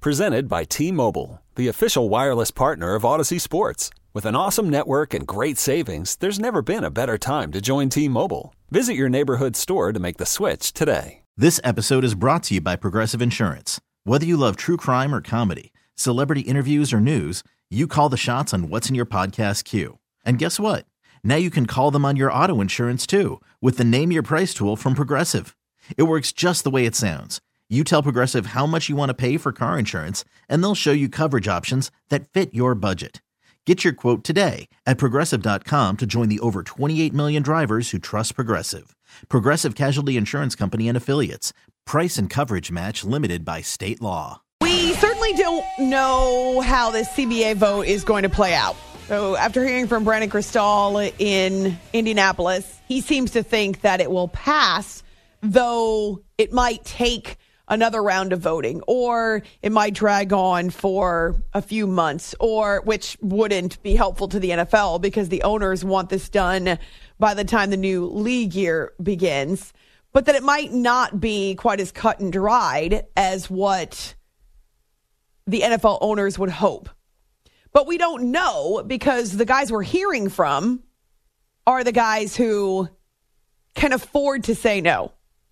Presented by T-Mobile, the official wireless partner of Odyssey Sports. With an awesome network and great savings, there's never been a better time to join T-Mobile. Visit your neighborhood store to make the switch today. This episode is brought to you by Progressive Insurance. Whether you love true crime or comedy, celebrity interviews or news, you call the shots on what's in your podcast queue. And guess what? Now you can call them on your auto insurance too with the Name Your Price tool from Progressive. It works just the way it sounds. You tell Progressive how much you want to pay for car insurance, and they'll show you coverage options that fit your budget. Get your quote today at Progressive.com to join the over 28 million drivers who trust Progressive. Progressive Casualty Insurance Company and Affiliates. Price and coverage match limited by state law. We certainly don't know how this CBA vote is going to play out. So after hearing from Brandon Krisztal in Indianapolis, he seems to think that it will pass, though it might take another round of voting, or it might drag on for a few months, or which wouldn't be helpful to the NFL because the owners want this done by the time the new league year begins, but that it might not be quite as cut and dried as what the NFL owners would hope. But we don't know because the guys we're hearing from are the guys who can afford to say no.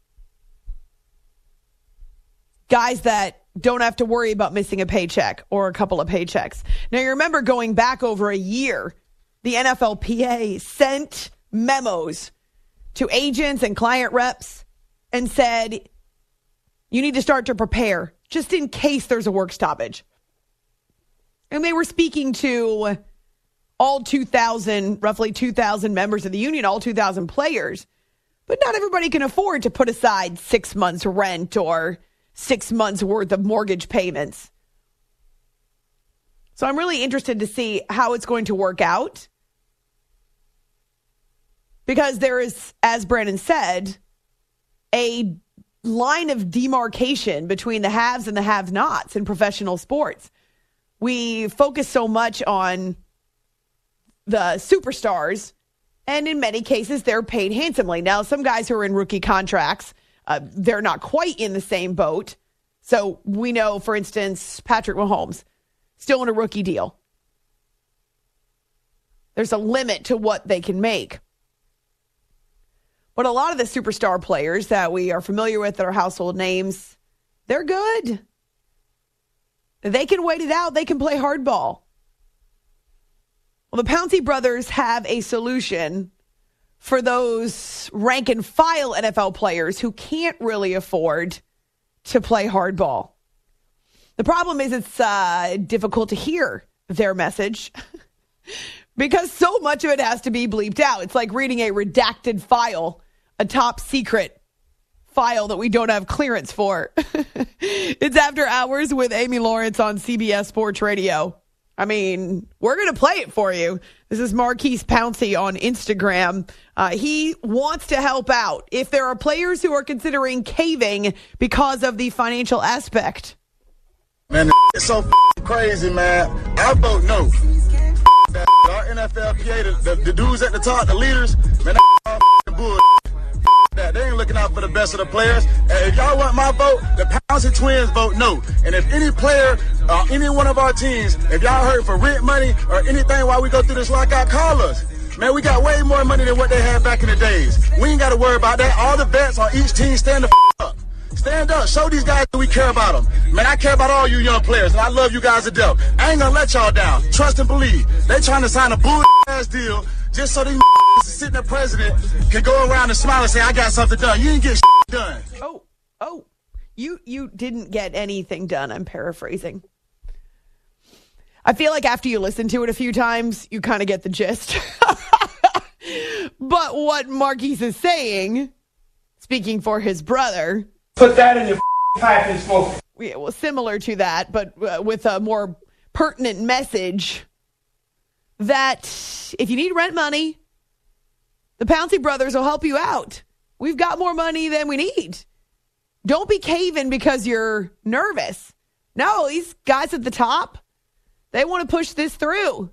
Guys that don't have to worry about missing a paycheck or a couple of paychecks. Now, you remember going back over a year, the NFLPA sent memos to agents and client reps and said, you need to start to prepare just in case there's a work stoppage. And they were speaking to all 2,000, roughly 2,000 members of the union, all 2,000 players. But not everybody can afford to put aside 6 months rent or 6 months worth of mortgage payments. So I'm really interested to see how it's going to work out. Because there is, as Brandon said, a line of demarcation between the haves and the have-nots in professional sports. We focus so much on the superstars, and in many cases, they're paid handsomely. Now, some guys who are in rookie contracts, they're not quite in the same boat. So we know, for instance, Patrick Mahomes, still in a rookie deal. There's a limit to what they can make. But a lot of the superstar players that we are familiar with that are household names, they're good. They can wait it out. They can play hardball. Well, the Pouncey brothers have a solution for those rank and file NFL players who can't really afford to play hardball. The problem is it's difficult to hear their message because so much of it has to be bleeped out. It's like reading a redacted file, a top secret file that we don't have clearance for. It's After Hours with Amy Lawrence on CBS Sports Radio. I mean, we're going to play it for you. This is Marquise Pouncey on Instagram. He wants to help out if there are players who are considering caving because of the financial aspect. Man, it's so crazy, man. I vote no. Our NFLPA, the dudes at the top, the leaders, man, that's bull. They ain't looking out for the best of the players. And if y'all want my vote, the Pouncey twins vote no. And if any player, any one of our teams, if y'all heard for rent money or anything while we go through this lockout, call us. Man, we got way more money than what they had back in the days. We ain't got to worry about that. All the vets on each team stand the up. Stand up. Show these guys that we care about them. Man, I care about all you young players, and I love you guys to death. I ain't going to let y'all down. Trust and believe. They trying to sign a bull-ass deal just so these sitting there president can go around and smile and say, I got something done. You didn't get done. Oh, you didn't get anything done. I'm paraphrasing. I feel like after you listen to it a few times, you kind of get the gist. But what Marquise is saying, speaking for his brother, put that in your pipe and smoke. Yeah, well, similar to that, but with a more pertinent message that if you need rent money, the Pouncey brothers will help you out. We've got more money than we need. Don't be caving because you're nervous. No, these guys at the top, they want to push this through.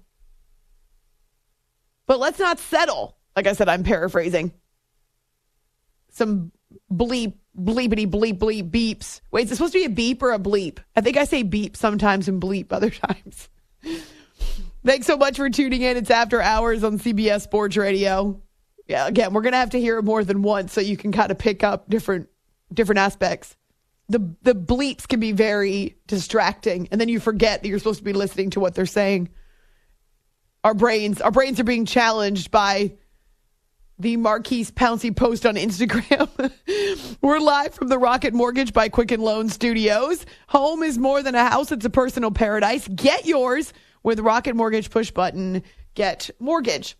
But let's not settle. Like I said, I'm paraphrasing. Some bleep, bleepity, bleep, bleep, beeps. Wait, is it supposed to be a beep or a bleep? I think I say beep sometimes and bleep other times. Thanks so much for tuning in. It's After Hours on CBS Sports Radio. Yeah, again, we're going to have to hear it more than once so you can kind of pick up different aspects. The bleeps can be very distracting, and then you forget that you're supposed to be listening to what they're saying. Our brains are being challenged by the Marquise Pouncey post on Instagram. We're live from the Rocket Mortgage by Quicken Loan Studios. Home is more than a house. It's a personal paradise. Get yours with Rocket Mortgage. Push button. Get mortgage.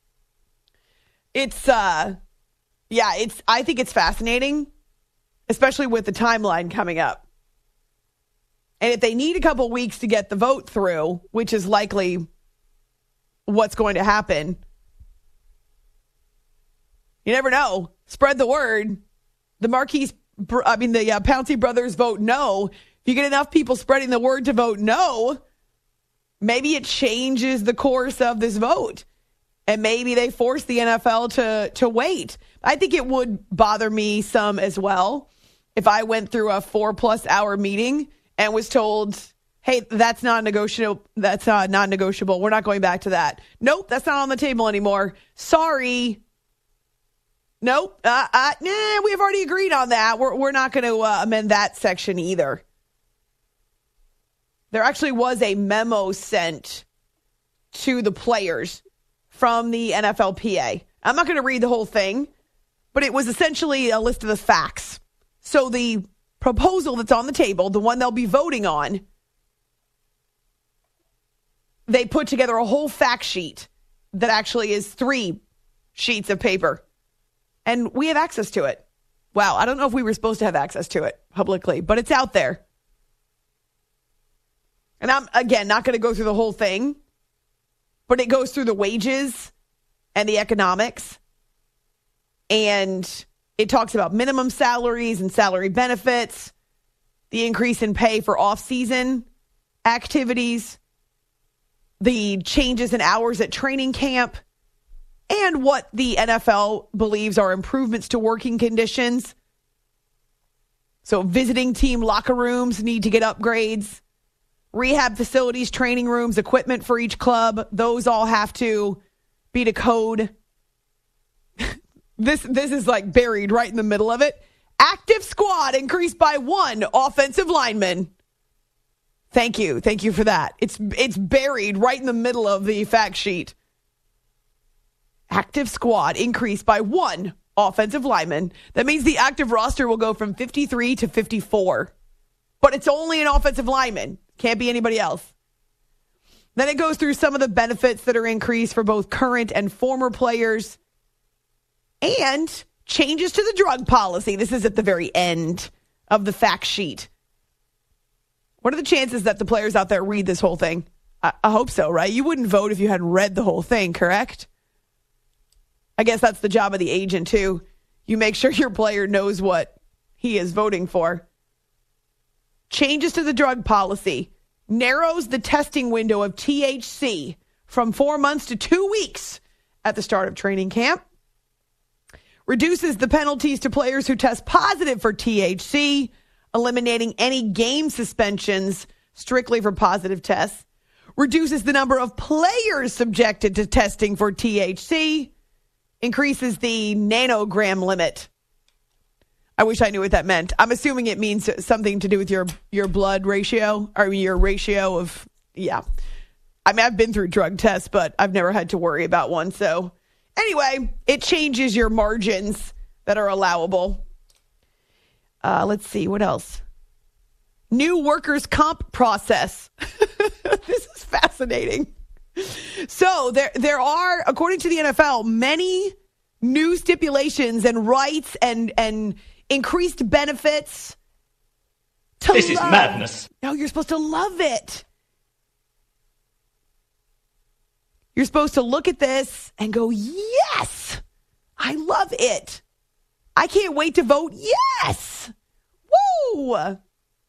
I think it's fascinating, especially with the timeline coming up. And if they need a couple weeks to get the vote through, which is likely what's going to happen, you never know. Spread the word. The Pouncey brothers vote no. If you get enough people spreading the word to vote no, maybe it changes the course of this vote. And maybe they force the NFL to wait. I think it would bother me some as well if I went through a 4+ hour meeting and was told, hey, that's not negotiable. That's not negotiable. We're not going back to that. Nope, that's not on the table anymore. Sorry. Nope. We've already agreed on that. We're not going to amend that section either. There actually was a memo sent to the players from the NFLPA. I'm not going to read the whole thing, but it was essentially a list of the facts. So the proposal that's on the table, the one they'll be voting on, they put together a whole fact sheet that actually is 3 sheets of paper. And we have access to it. Wow, I don't know if we were supposed to have access to it publicly, but it's out there. And I'm, again, not going to go through the whole thing, but it goes through the wages and the economics. And it talks about minimum salaries and salary benefits, the increase in pay for off-season activities, the changes in hours at training camp, and what the NFL believes are improvements to working conditions. So visiting team locker rooms need to get upgrades. Rehab facilities, training rooms, equipment for each club, those all have to be to code. This is like buried right in the middle of it. Active squad increased by 1 offensive lineman. Thank you for that. It's buried right in the middle of the fact sheet. Active squad increased by 1 offensive lineman. That means the active roster will go from 53 to 54. But it's only an offensive lineman. Can't be anybody else. Then it goes through some of the benefits that are increased for both current and former players. And changes to the drug policy. This is at the very end of the fact sheet. What are the chances that the players out there read this whole thing? I hope so, right? You wouldn't vote if you hadn't read the whole thing, correct? I guess that's the job of the agent, too. You make sure your player knows what he is voting for. Changes to the drug policy. Narrows the testing window of THC from 4 months to 2 weeks at the start of training camp. Reduces the penalties to players who test positive for THC, eliminating any game suspensions strictly for positive tests. Reduces the number of players subjected to testing for THC. Increases the nanogram limit. I wish I knew what that meant. I'm assuming it means something to do with your blood ratio, or your ratio of, yeah. I mean, I've been through drug tests, but I've never had to worry about one. So anyway, it changes your margins that are allowable. Let's see, what else? New workers' comp process. This is fascinating. So there are, according to the NFL, many new stipulations and rights and increased benefits. This is madness. No, you're supposed to love it. You're supposed to look at this and go, yes, I love it. I can't wait to vote yes. Woo!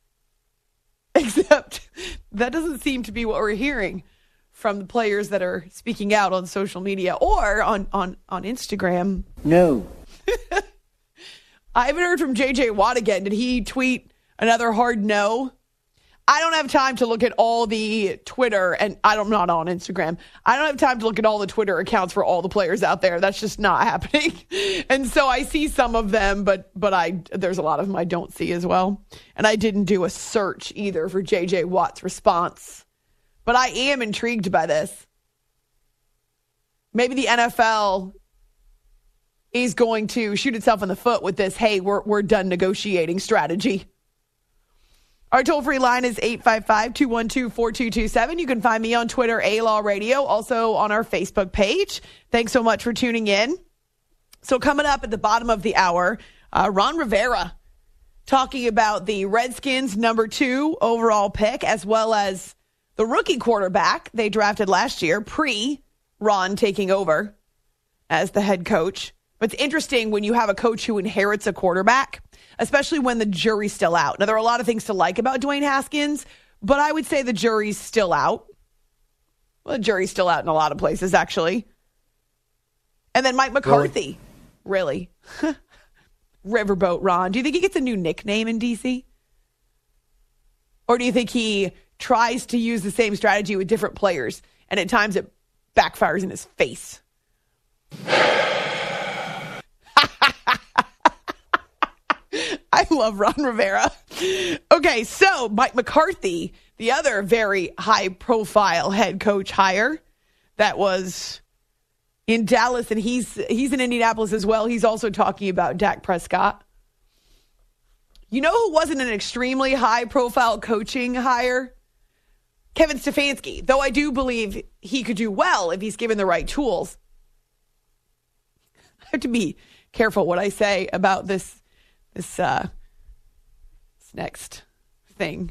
Except that doesn't seem to be what we're hearing from the players that are speaking out on social media or on Instagram. No. I haven't heard from J.J. Watt again. Did he tweet another hard no? I don't have time to look at all the Twitter, and I'm not on Instagram. I don't have time to look at all the Twitter accounts for all the players out there. That's just not happening. And so I see some of them, but there's a lot of them I don't see as well. And I didn't do a search either for J.J. Watt's response. But I am intrigued by this. Maybe the NFL is going to shoot itself in the foot with this, hey, we're done negotiating strategy. Our toll-free line is 855-212-4227. You can find me on Twitter, A-Law Radio, also on our Facebook page. Thanks so much for tuning in. So coming up at the bottom of the hour, Ron Rivera talking about the Redskins' number 2 overall pick, as well as the rookie quarterback they drafted last year, pre-Ron taking over as the head coach. But it's interesting when you have a coach who inherits a quarterback, especially when the jury's still out. Now, there are a lot of things to like about Dwayne Haskins, but I would say the jury's still out. Well, the jury's still out in a lot of places, actually. And then Mike McCarthy. Really? Riverboat Ron. Do you think he gets a new nickname in D.C.? Or do you think he tries to use the same strategy with different players, and at times it backfires in his face? I love Ron Rivera. Okay, so Mike McCarthy, the other very high-profile head coach hire that was in Dallas, and he's in Indianapolis as well. He's also talking about Dak Prescott. You know who wasn't an extremely high-profile coaching hire? Kevin Stefanski, though I do believe he could do well if he's given the right tools. I have to be careful what I say about this next thing.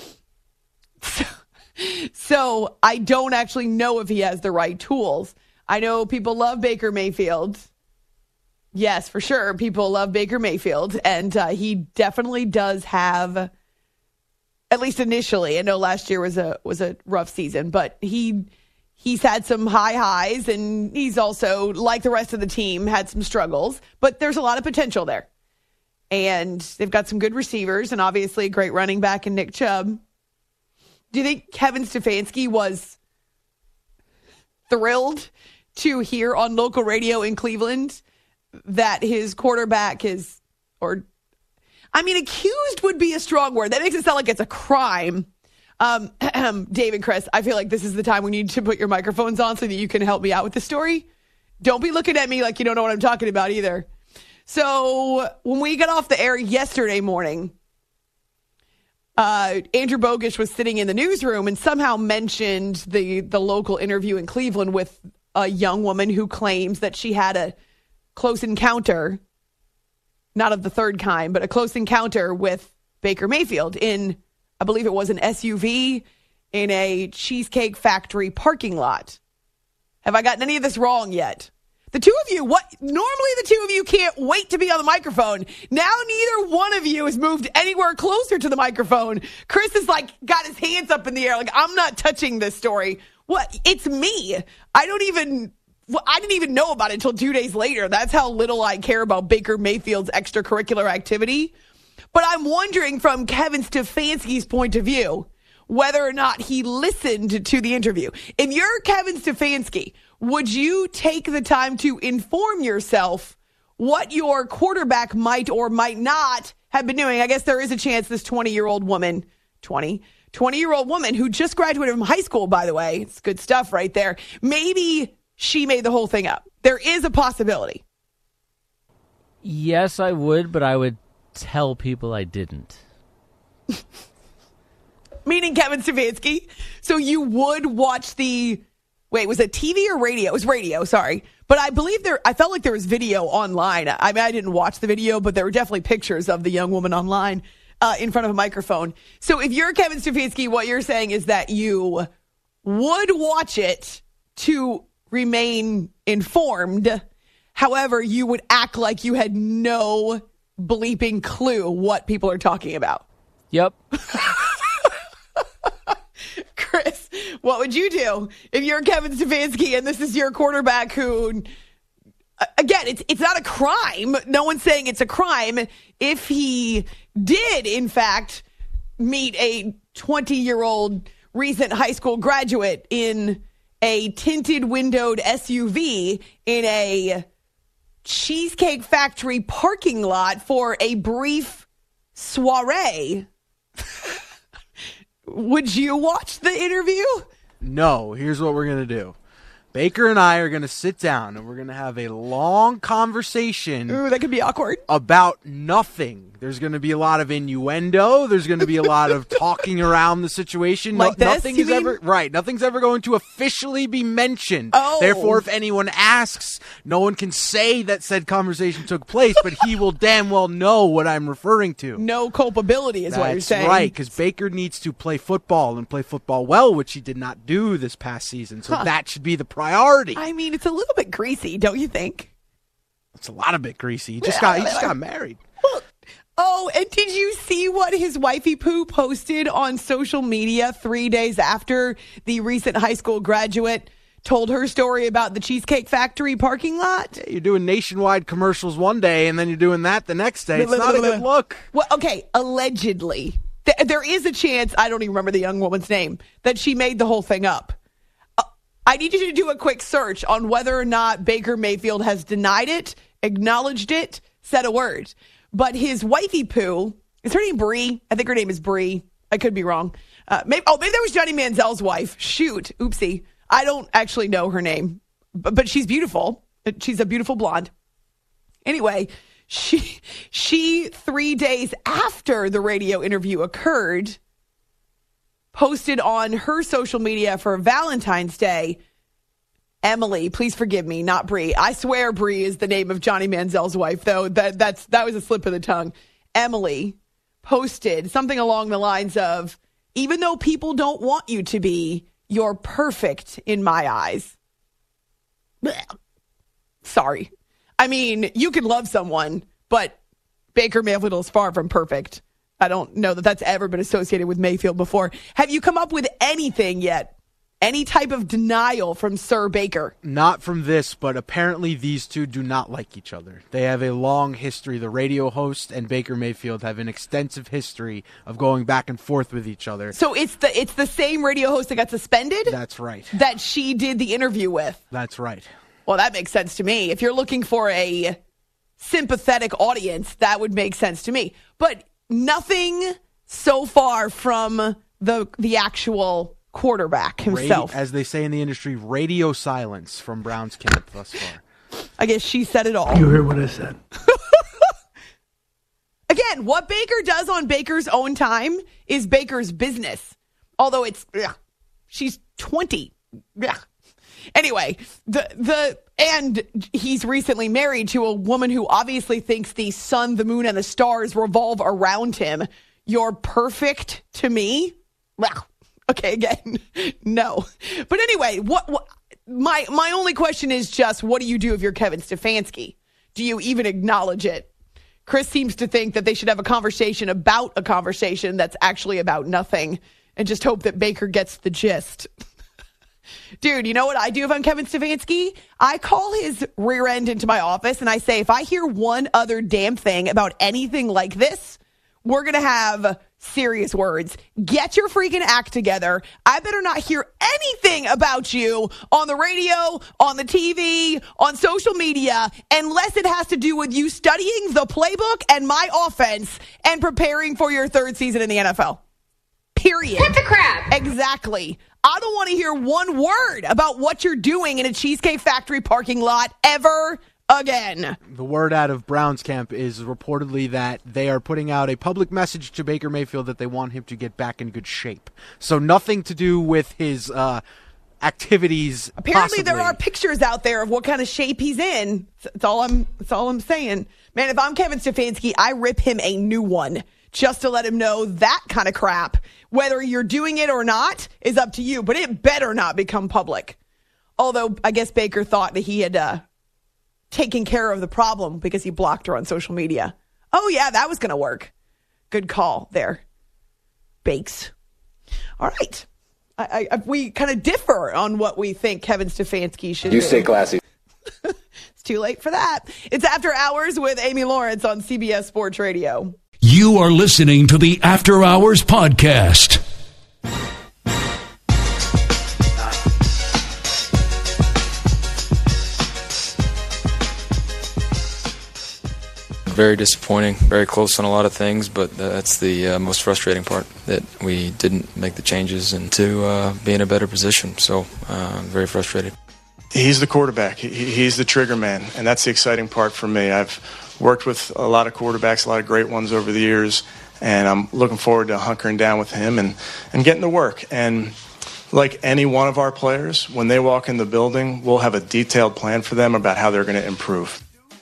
So I don't actually know if he has the right tools. I know people love Baker Mayfield. Yes, for sure. People love Baker Mayfield. And he definitely does have, at least initially, I know last year was a rough season, but he's had some high highs, and he's also, like the rest of the team, had some struggles. But there's a lot of potential there. And they've got some good receivers and obviously a great running back in Nick Chubb. Do you think Kevin Stefanski was thrilled to hear on local radio in Cleveland that his quarterback is, accused would be a strong word. That makes it sound like it's a crime. Dave and Chris, I feel like this is the time we need to put your microphones on so that you can help me out with the story. Don't be looking at me like you don't know what I'm talking about either. So when we got off the air yesterday morning, Andrew Bogusch was sitting in the newsroom and somehow mentioned the local interview in Cleveland with a young woman who claims that she had a close encounter, not of the third kind, but a close encounter with Baker Mayfield in, I believe it was an SUV in a Cheesecake Factory parking lot. Have I gotten any of this wrong yet? The two of you, normally the two of you can't wait to be on the microphone. Now neither one of you has moved anywhere closer to the microphone. Chris is got his hands up in the air. I'm not touching this story. What? It's me. I didn't even know about it until 2 days later. That's how little I care about Baker Mayfield's extracurricular activity. But I'm wondering from Kevin Stefanski's point of view, whether or not he listened to the interview. If you're Kevin Stefanski, would you take the time to inform yourself what your quarterback might or might not have been doing? I guess there is a chance this 20-year-old woman, 20-year-old woman who just graduated from high school, by the way, it's good stuff right there. Maybe she made the whole thing up. There is a possibility. Yes, I would, but I would tell people I didn't. Meaning Kevin Stefanski. So you would watch was it TV or radio? It was radio, sorry. But I believe I felt like there was video online. I didn't watch the video, but there were definitely pictures of the young woman online in front of a microphone. So if you're Kevin Stefanski, what you're saying is that you would watch it to remain informed. However, you would act like you had no bleeping clue what people are talking about. Yep. Chris, what would you do if you're Kevin Stefanski and this is your quarterback who again, it's not a crime. No one's saying it's a crime if he did, in fact, meet a 20-year-old recent high school graduate in a tinted windowed SUV in a Cheesecake Factory parking lot for a brief soiree. Would you watch the interview? No. Here's what we're going to do. Baker and I are going to sit down and we're going to have a long conversation. Ooh, that could be awkward. About nothing. There's going to be a lot of innuendo. There's going to be a lot of talking around the situation. Like this, nothing you is mean? ever right. Nothing's ever going to officially be mentioned. Oh. Therefore, if anyone asks, no one can say that said conversation took place, but he will damn well know what I'm referring to. No culpability is what you're saying. That's right, because Baker needs to play football and play football well, which he did not do this past season. So that should be the priority. I mean, it's a little bit greasy, don't you think? It's a lot of bit greasy. He just got married. Oh, and did you see what his wifey poo posted on social media 3 days after the recent high school graduate told her story about the Cheesecake Factory parking lot? You're doing nationwide commercials one day, and then you're doing that the next day. It's not a good look. Well, okay, allegedly. There is a chance, I don't even remember the young woman's name, that she made the whole thing up. I need you to do a quick search on whether or not Baker Mayfield has denied it, acknowledged it, said a word. But his wifey poo, is her name Bree? I think her name is Bree. I could be wrong. Maybe that was Johnny Manziel's wife. Shoot. Oopsie. I don't actually know her name. But she's beautiful. She's a beautiful blonde. Anyway, she 3 days after the radio interview occurred, posted on her social media for Valentine's Day, Emily, please forgive me, not Bree. I swear Bree is the name of Johnny Manziel's wife, though. That was a slip of the tongue. Emily posted something along the lines of, even though people don't want you to be, you're perfect in my eyes. Blech. Sorry. I mean, you can love someone, but Baker Mayfield is far from perfect. I don't know that that's ever been associated with Mayfield before. Have you come up with anything yet? Any type of denial from Sir Baker? Not from this, but apparently these two do not like each other. They have a long history. The radio host and Baker Mayfield have an extensive history of going back and forth with each other. So it's the same radio host that got suspended? That's right. That she did the interview with? That's right. Well, that makes sense to me. If you're looking for a sympathetic audience, that would make sense to me. But nothing so far from the actual quarterback himself. As they say in the industry, radio silence from Brown's camp thus far. I guess she said it all. You heard what I said. Again, what Baker does on Baker's own time is Baker's business. Although she's 20. Anyway, and he's recently married to a woman who obviously thinks the sun, the moon, and the stars revolve around him. You're perfect to me? Well, okay, again, no. But anyway, what my only question is just, what do you do if you're Kevin Stefanski? Do you even acknowledge it? Chris seems to think that they should have a conversation about a conversation that's actually about nothing and just hope that Baker gets the gist. Dude, you know what I do if I'm Kevin Stefanski? I call his rear end into my office and I say, if I hear one other damn thing about anything like this, we're going to have serious words. Get your freaking act together. I better not hear anything about you on the radio, on the TV, on social media, unless it has to do with you studying the playbook and my offense and preparing for your third season in the NFL. Period. Cut the crap. Exactly. I don't want to hear one word about what you're doing in a Cheesecake Factory parking lot ever again. The word out of Brown's camp is reportedly that they are putting out a public message to Baker Mayfield that they want him to get back in good shape. So nothing to do with his activities. Apparently, possibly. there are pictures out there of what kind of shape he's in. That's all I'm saying. Man, if I'm Kevin Stefanski, I rip him a new one just to let him know that kind of crap. Whether you're doing it or not is up to you, but it better not become public. Although I guess Baker thought that he had taken care of the problem because he blocked her on social media. Oh, yeah, that was going to work. Good call there, Bakes. All right. We kind of differ on what we think Kevin Stefanski should do. You stay classy. too late for that. It's After Hours with Amy Lawrence on CBS Sports Radio. You are listening to the After Hours Podcast. Very disappointing, very close on a lot of things, but that's the most frustrating part, that we didn't make the changes into be in a better position. So very frustrated. He's the quarterback. He's the trigger man, and that's the exciting part for me. I've worked with a lot of quarterbacks, a lot of great ones over the years, and I'm looking forward to hunkering down with him and getting to work. And like any one of our players, when they walk in the building, we'll have a detailed plan for them about how they're going to improve.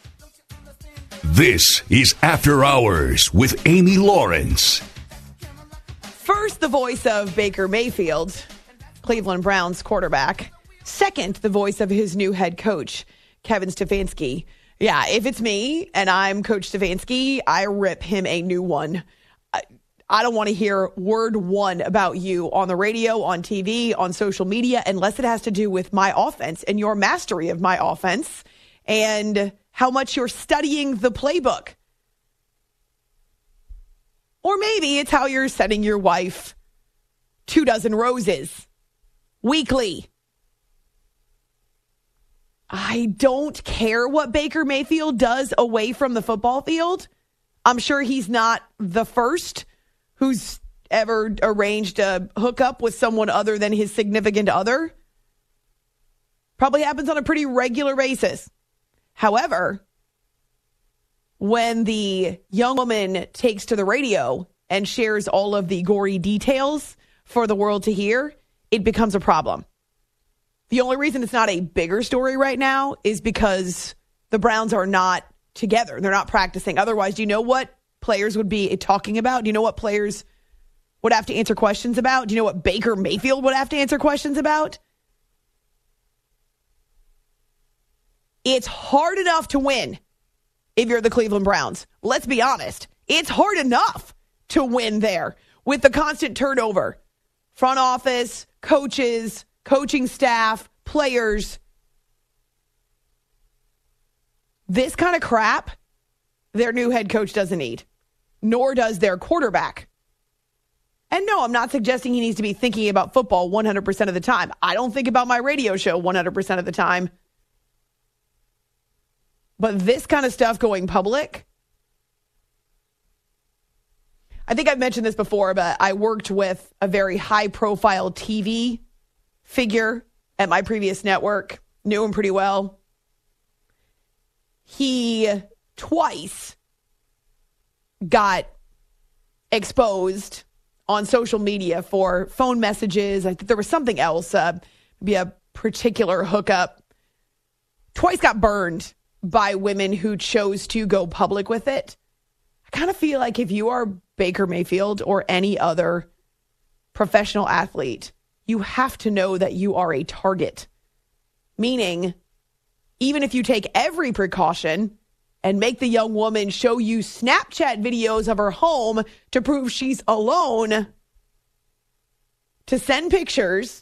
This is After Hours with Amy Lawrence. First, the voice of Baker Mayfield, Cleveland Browns quarterback. Second, the voice of his new head coach, Kevin Stefanski. Yeah, if it's me and I'm Coach Stefanski, I rip him a new one. I don't want to hear word one about you on the radio, on TV, on social media, unless it has to do with my offense and your mastery of my offense and how much you're studying the playbook. Or maybe it's how you're sending your wife 24 roses weekly. I don't care what Baker Mayfield does away from the football field. I'm sure he's not the first who's ever arranged a hookup with someone other than his significant other. Probably happens on a pretty regular basis. However, when the young woman takes to the radio and shares all of the gory details for the world to hear, it becomes a problem. The only reason it's not a bigger story right now is because the Browns are not together. They're not practicing. Otherwise, do you know what players would be talking about? Do you know what players would have to answer questions about? Do you know what Baker Mayfield would have to answer questions about? It's hard enough to win if you're the Cleveland Browns. Let's be honest. It's hard enough to win there with the constant turnover. Front office, coaches, coaching staff, players. This kind of crap, their new head coach doesn't need, nor does their quarterback. And no, I'm not suggesting he needs to be thinking about football 100% of the time. I don't think about my radio show 100% of the time. But this kind of stuff going public, I think I've mentioned this before, but I worked with a very high-profile TV figure at my previous network, knew him pretty well. He twice got exposed on social media for phone messages. I think there was something else, maybe a particular hookup. Twice got burned by women who chose to go public with it. I kind of feel like if you are Baker Mayfield or any other professional athlete, you have to know that you are a target. Meaning, even if you take every precaution and make the young woman show you Snapchat videos of her home to prove she's alone, to send pictures,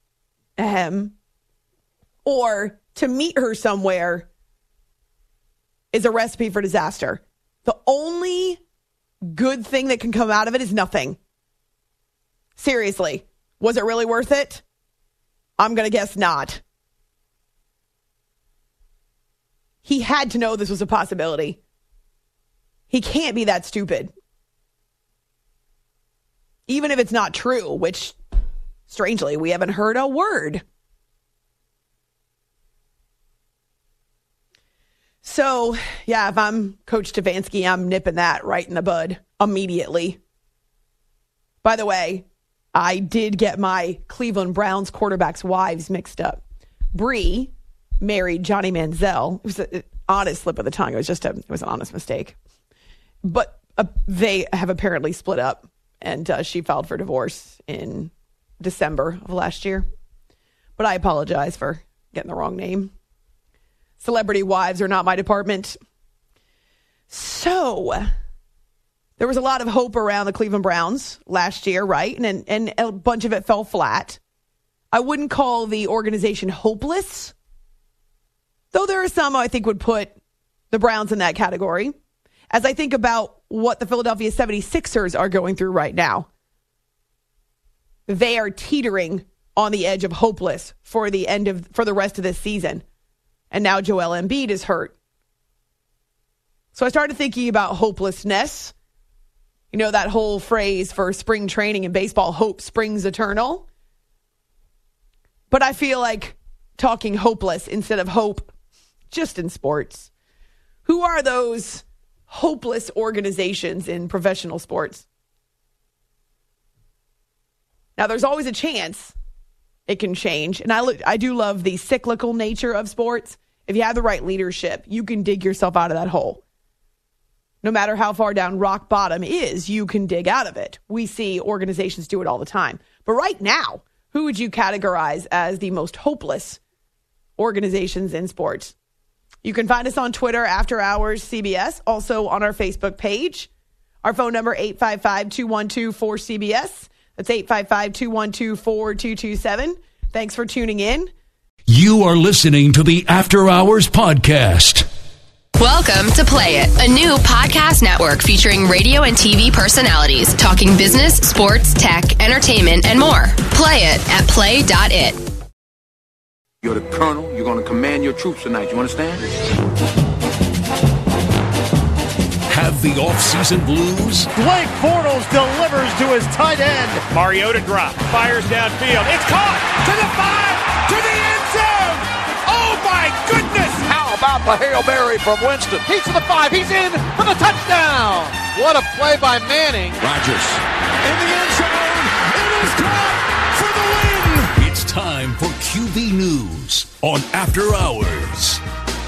or to meet her somewhere, is a recipe for disaster. The only good thing that can come out of it is nothing. Seriously, was it really worth it? I'm going to guess not. He had to know this was a possibility. He can't be that stupid. Even if it's not true, which, strangely, we haven't heard a word. So, yeah, if I'm Coach Stefanski, I'm nipping that right in the bud immediately. By the way, I did get my Cleveland Browns quarterbacks' wives mixed up. Bree married Johnny Manziel. It was an honest slip of the tongue. It was an honest mistake. But they have apparently split up, and she filed for divorce in December of last year. But I apologize for getting the wrong name. Celebrity wives are not my department. So, there was a lot of hope around the Cleveland Browns last year, right? And a bunch of it fell flat. I wouldn't call the organization hopeless. Though there are some I think would put the Browns in that category. As I think about what the Philadelphia 76ers are going through right now, they are teetering on the edge of hopeless for the rest of this season. And now Joel Embiid is hurt. So I started thinking about hopelessness. You know that whole phrase for spring training in baseball, hope springs eternal. But I feel like talking hopeless instead of hope just in sports. Who are those hopeless organizations in professional sports? Now, there's always a chance it can change. And I do love the cyclical nature of sports. If you have the right leadership, you can dig yourself out of that hole. No matter how far down rock bottom is, you can dig out of it. We see organizations do it all the time. But right now, who would you categorize as the most hopeless organizations in sports? You can find us on Twitter, After Hours CBS, also on our Facebook page. Our phone number, 855-212-4CBS. That's 855-212-4227. Thanks for tuning in. You are listening to the After Hours Podcast. Welcome to Play It, a new podcast network featuring radio and TV personalities talking business, sports, tech, entertainment, and more. Play it at play.it. You're the colonel. You're going to command your troops tonight. You understand? Have the off-season blues? Blake Bortles delivers to his tight end. Mariota drop, fires downfield. It's caught to the 5, to the end zone. Oh, my goodness. How about the Hail Mary from Winston? He's to the 5. He's in for the touchdown. What a play by Manning. Rodgers. In the end zone. It is caught for the win. It's time for QB News on After Hours.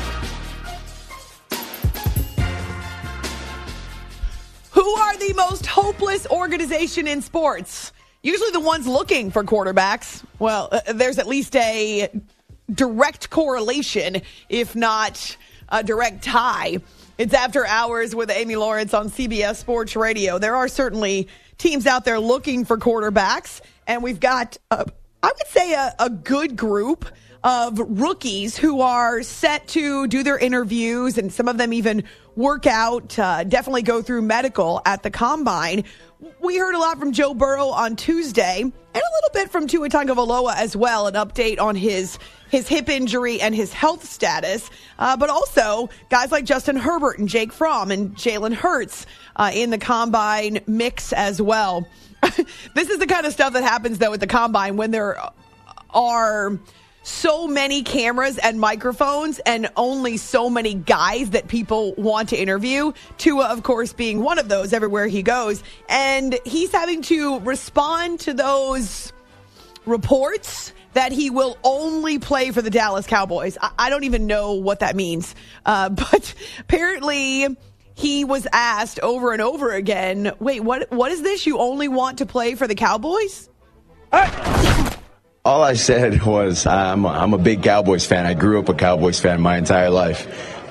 Who are the most hopeless organization in sports? Usually the ones looking for quarterbacks. Well, there's at least a direct correlation, if not a direct tie. It's After Hours with Amy Lawrence on CBS Sports Radio. There are certainly teams out there looking for quarterbacks, and we've got, I would say, a good group of rookies who are set to do their interviews, and some of them even work out, definitely go through medical at the Combine. We heard a lot from Joe Burrow on Tuesday, and a little bit from Tua Tagovailoa as well, an update on his hip injury and his health status, but also guys like Justin Herbert and Jake Fromm and Jalen Hurts in the Combine mix as well. This is the kind of stuff that happens, though, at the Combine when there are so many cameras and microphones and only so many guys that people want to interview. Tua, of course, being one of those everywhere he goes. And he's having to respond to those reports that he will only play for the Dallas Cowboys. I don't even know what that means. But apparently he was asked over and over again, wait, what is this? You only want to play for the Cowboys? All I said was I'm a big Cowboys fan. I grew up a Cowboys fan my entire life.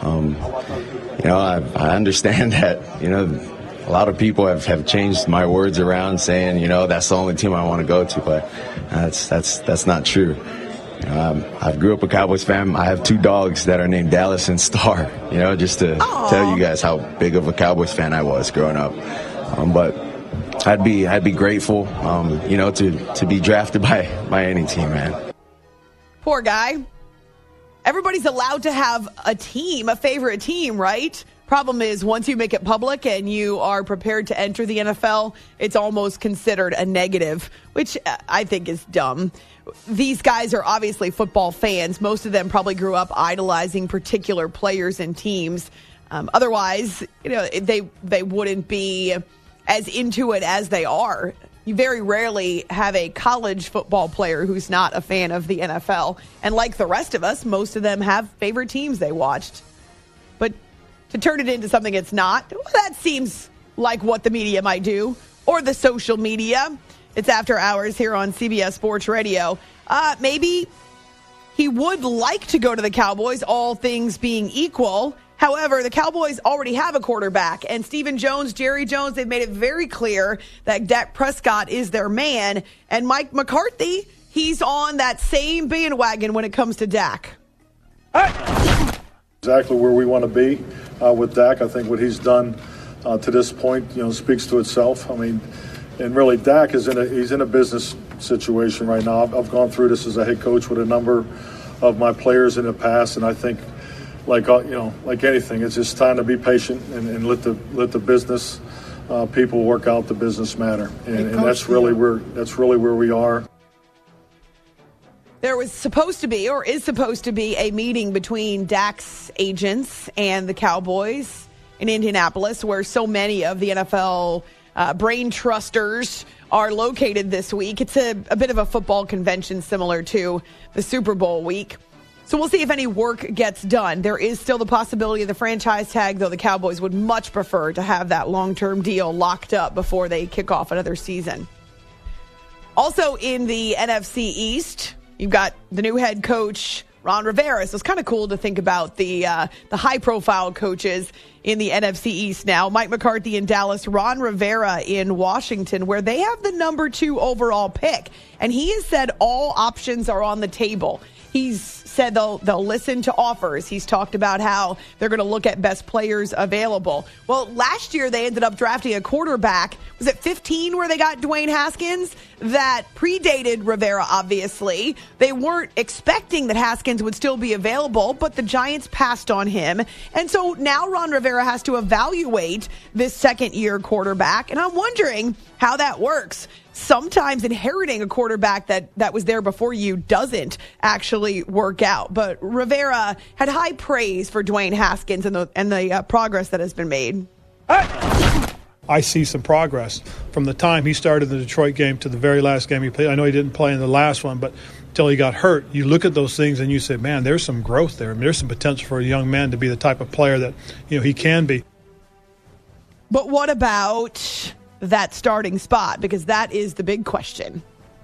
I understand that, a lot of people have changed my words around saying, that's the only team I want to go to, but that's not true. I grew up a Cowboys fan. I have 2 dogs that are named Dallas and Star, just to tell you guys how big of a Cowboys fan I was growing up. But I'd be grateful, to be drafted by any team, man. Poor guy. Everybody's allowed to have a team, a favorite team, right? Problem is, once you make it public and you are prepared to enter the NFL, it's almost considered a negative, which I think is dumb. These guys are obviously football fans. Most of them probably grew up idolizing particular players and teams. Otherwise, they wouldn't be as into it as they are. You very rarely have a college football player who's not a fan of the NFL. And like the rest of us, most of them have favorite teams they watched. But to turn it into something it's not, well, that seems like what the media might do, or the social media. It's After Hours here on CBS Sports Radio. Maybe he would like to go to the Cowboys, all things being equal. However, the Cowboys already have a quarterback, and Stephen Jones, Jerry Jones, they've made it very clear that Dak Prescott is their man. And Mike McCarthy, he's on that same bandwagon when it comes to Dak. Exactly where we want to be with Dak. I think what he's done to this point, speaks to itself. I mean, and really, Dak is he's in a business situation right now. I've gone through this as a head coach with a number of my players in the past, and I think, like anything, it's just time to be patient and let the business people work out the business matter, and that's really where we are. There was supposed to be, or is supposed to be, a meeting between Dak's agents and the Cowboys in Indianapolis, where so many of the NFL brain trusters are located this week. It's a bit of a football convention similar to the Super Bowl week. So we'll see if any work gets done. There is still the possibility of the franchise tag, though the Cowboys would much prefer to have that long-term deal locked up before they kick off another season. Also in the NFC East, you've got the new head coach, Ron Rivera. So it's kind of cool to think about the high-profile coaches in the NFC East now. Mike McCarthy in Dallas, Ron Rivera in Washington, where they have the number 2 overall pick. And he has said all options are on the table. He's said they'll listen to offers. He's talked about how they're going to look at best players available. Well, last year they ended up drafting a quarterback. Was it 15 where they got Dwayne Haskins? That predated Rivera, obviously. They weren't expecting that Haskins would still be available, but the Giants passed on him. And so now Ron Rivera has to evaluate this second-year quarterback, and I'm wondering how that works. Sometimes inheriting a quarterback that was there before you doesn't actually work out. But Rivera had high praise for Dwayne Haskins and the progress that has been made. I see some progress from the time he started the Detroit game to the very last game he played. I know he didn't play in the last one, but until he got hurt, you look at those things and you say, man, there's some growth there. I mean, there's some potential for a young man to be the type of player that he can be. But what about that starting spot? Because that is the big question.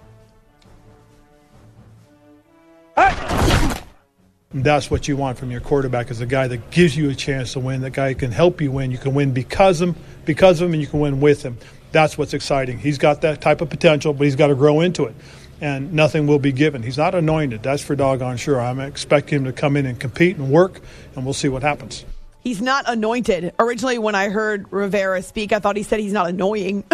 That's what you want from your quarterback, is a guy that gives you a chance to win, that guy can help you win. You can win because of him, and you can win with him. That's what's exciting. He's got that type of potential, but he's got to grow into it, and nothing will be given. He's not anointed. That's for doggone sure. I'm expecting him to come in and compete and work, and we'll see what happens. He's not anointed. Originally, when I heard Rivera speak, I thought he said he's not annoying.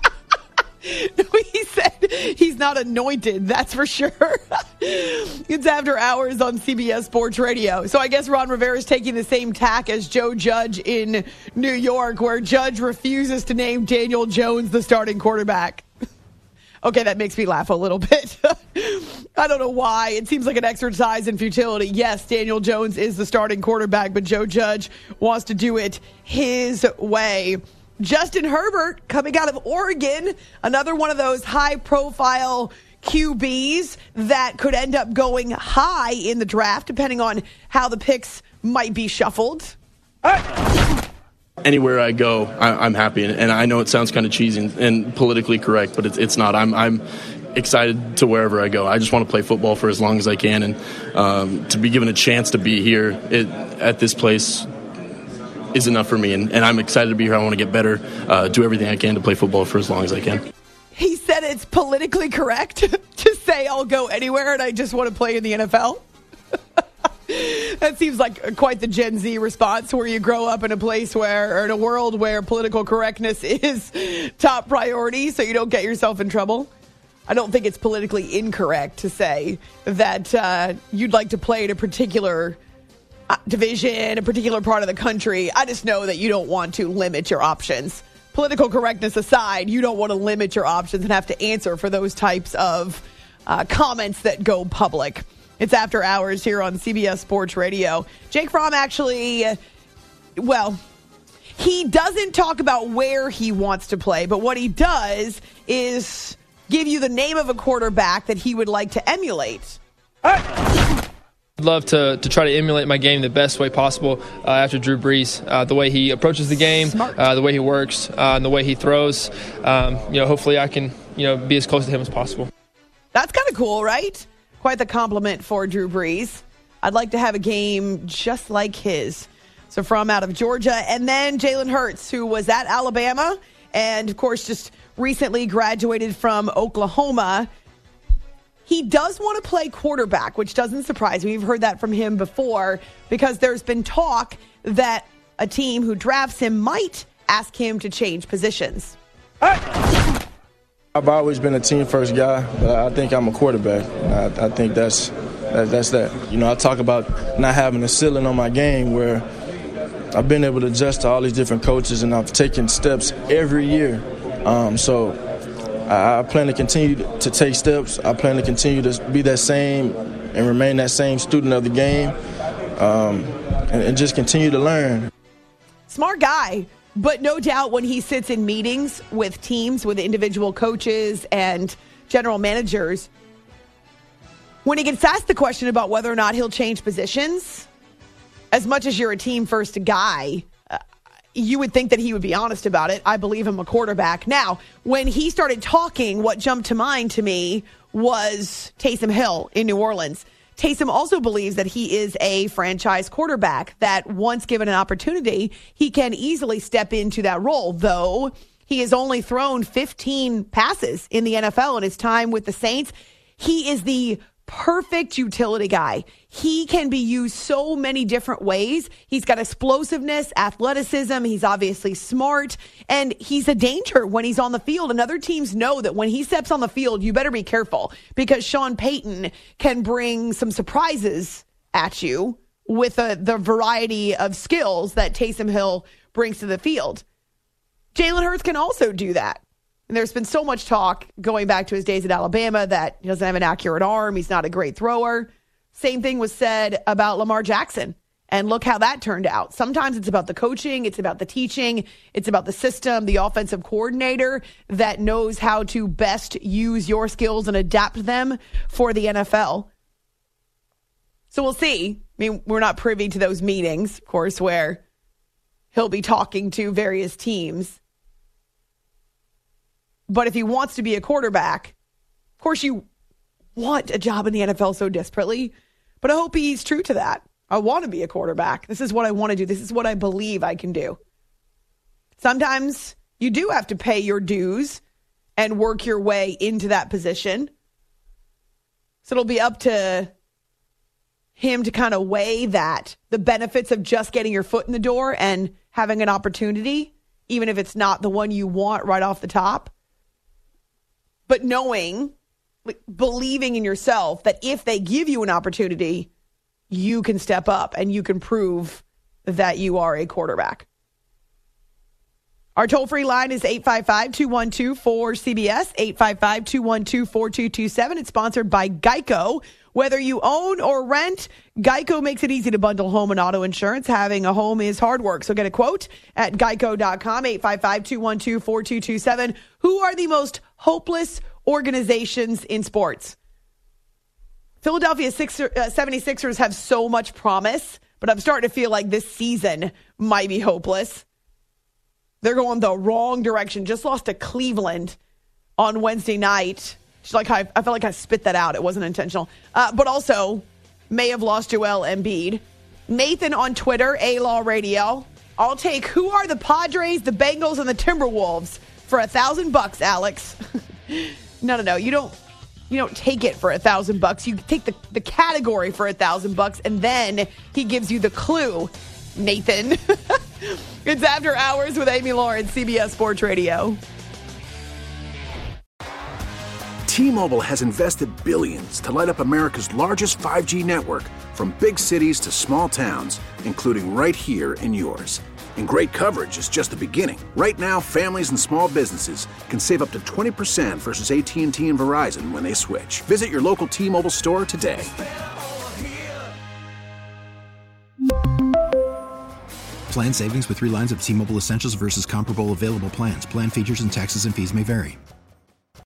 He said he's not anointed, that's for sure. It's After Hours on CBS Sports Radio. So I guess Ron Rivera is taking the same tack as Joe Judge in New York, where Judge refuses to name Daniel Jones the starting quarterback. Okay, that makes me laugh a little bit. I don't know why. It seems like an exercise in futility. Yes, Daniel Jones is the starting quarterback, but Joe Judge wants to do it his way. Justin Herbert, coming out of Oregon, another one of those high-profile QBs that could end up going high in the draft, depending on how the picks might be shuffled. Anywhere I go, I'm happy, and I know it sounds kind of cheesy and politically correct, but it's not. I'm excited to wherever I go. I just want to play football for as long as I can, and to be given a chance to be here at this place is enough for me, and I'm excited to be here. I want to get better, do everything I can to play football for as long as I can. He said it's politically correct to say I'll go anywhere and I just want to play in the NFL. That seems like quite the Gen Z response, where you grow up in a place or in a world where political correctness is top priority so you don't get yourself in trouble. I don't think it's politically incorrect to say that you'd like to play in a particular division, a particular part of the country. I just know that you don't want to limit your options. Political correctness aside, you don't want to limit your options and have to answer for those types of comments that go public. It's After Hours here on CBS Sports Radio. Jake Fromm actually, he doesn't talk about where he wants to play, but what he does is give you the name of a quarterback that he would like to emulate. I'd love to try to emulate my game the best way possible after Drew Brees. The way he approaches the game, the way he works, and the way he throws. Hopefully I can be as close to him as possible. That's kind of cool, right? Quite the compliment for Drew Brees. I'd like to have a game just like his. So from out of Georgia, and then Jalen Hurts, who was at Alabama and, of course, just recently graduated from Oklahoma. He He does want to play quarterback, which doesn't surprise me. We've heard that from him before because there's been talk that a team who drafts him might ask him to change positions. I've always been a team-first guy, but I think I'm a quarterback. I think that's that. I talk about not having a ceiling on my game where I've been able to adjust to all these different coaches, and I've taken steps every year. So I plan to continue to take steps. I plan to continue to be that same and remain that same student of the game and just continue to learn. Smart guy. But no doubt when he sits in meetings with teams, with individual coaches and general managers, when he gets asked the question about whether or not he'll change positions, as much as you're a team-first guy, you would think that he would be honest about it. I believe him a quarterback. Now, when he started talking, what jumped to mind to me was Taysom Hill in New Orleans. Taysom also believes that he is a franchise quarterback, that once given an opportunity, he can easily step into that role, though he has only thrown 15 passes in the NFL in his time with the Saints. He is the perfect utility guy. He can be used so many different ways. He's got explosiveness, athleticism. He's obviously smart, and he's a danger when he's on the field. And other teams know that when he steps on the field, you better be careful because Sean Payton can bring some surprises at you with the variety of skills that Taysom Hill brings to the field. Jalen Hurts can also do that. And there's been so much talk going back to his days at Alabama that he doesn't have an accurate arm. He's not a great thrower. Same thing was said about Lamar Jackson. And look how that turned out. Sometimes it's about the coaching. It's about the teaching. It's about the system, the offensive coordinator that knows how to best use your skills and adapt them for the NFL. So we'll see. I mean, we're not privy to those meetings, of course, where he'll be talking to various teams. But if he wants to be a quarterback, of course you want a job in the NFL so desperately. But I hope he's true to that. I want to be a quarterback. This is what I want to do. This is what I believe I can do. Sometimes you do have to pay your dues and work your way into that position. So it'll be up to him to kind of weigh that, the benefits of just getting your foot in the door and having an opportunity, even if it's not the one you want right off the top. But knowing, believing in yourself that if they give you an opportunity, you can step up and you can prove that you are a quarterback. Our toll-free line is 855-212-4CBS, 855-212-4227. It's sponsored by Geico. Whether you own or rent, Geico makes it easy to bundle home and auto insurance. Having a home is hard work. So get a quote at geico.com, 855-212-4227. Who are the most hopeless organizations in sports? Philadelphia 76ers have so much promise, but I'm starting to feel like this season might be hopeless. They're going the wrong direction. Just lost to Cleveland on Wednesday night. I felt like I spit that out. It wasn't intentional. But also may have lost Joel Embiid. Nathan on Twitter, A-Law Radio. I'll take who are the Padres, the Bengals, and the Timberwolves for $1,000, Alex. No. You don't take it for $1,000. You take the category for $1,000, and then he gives you the clue, Nathan. It's After Hours with Amy Lawrence, CBS Sports Radio. T-Mobile has invested billions to light up America's largest 5G network, from big cities to small towns, including right here in yours. And great coverage is just the beginning. Right now, families and small businesses can save up to 20% versus AT&T and Verizon when they switch. Visit your local T-Mobile store today. Plan savings with 3 lines of T-Mobile Essentials versus comparable available plans. Plan features and taxes and fees may vary.